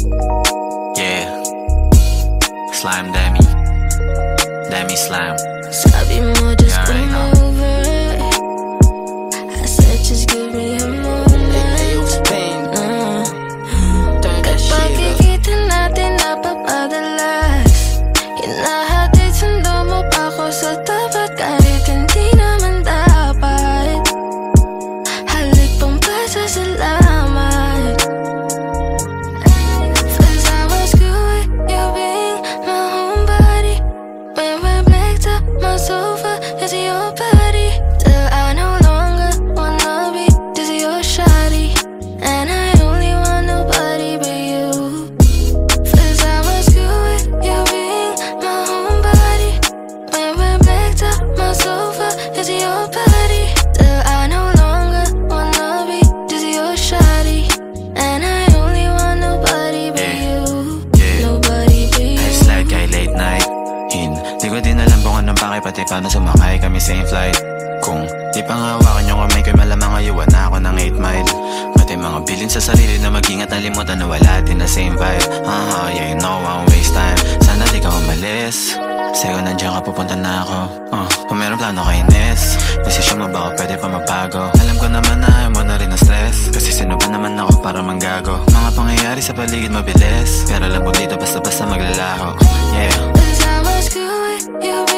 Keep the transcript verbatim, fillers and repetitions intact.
Yeah, Slime Demi, Demi Slime. Sabi mo just You already come know. over. I said just give me a moment. Ayo, Spain. uh. Turn that shit up. Pagkikita natin napapadalas, hinahatid sundo mo pa ako sa tapat kahit hindi naman dapat. Halik pang pasasalamat. First I was good with you being my homebody. When we blacked up my sofa is your body. Till I no longer wanna be just your shawty. And I only want nobody but you. First I was good with you being my homebody. When we blacked up my sofa is your body. Till I no longer wanna be just your shawty. And I only want nobody but Yeah. you. Yeah. Nobody but you. It's like ay late night in. Di ko din alam kung anong pake, pati paano sumakay kami same flight. Kung di pang hawakan yung kamay ko'y malamang ayuwan na ako ng eight mile. Pati mga bilin sa sarili na mag-ingat, nalimutan na wala din na same vibe. Uh-huh, yeah, you know I won't waste time. Sana di ka umalis, sa'yo nandiyan ka, pupunta na ako. uh, Kung meron plano kay Ines, desisyon mo baka pwede pa mabago. Alam ko naman na ayaw mo na rin ang stress, kasi sino ba naman ako para manggago. Mga pangyayari sa paligid mabilis, pero alam ko dito basta-basta maglalaho. Yeah. Cause I was good with you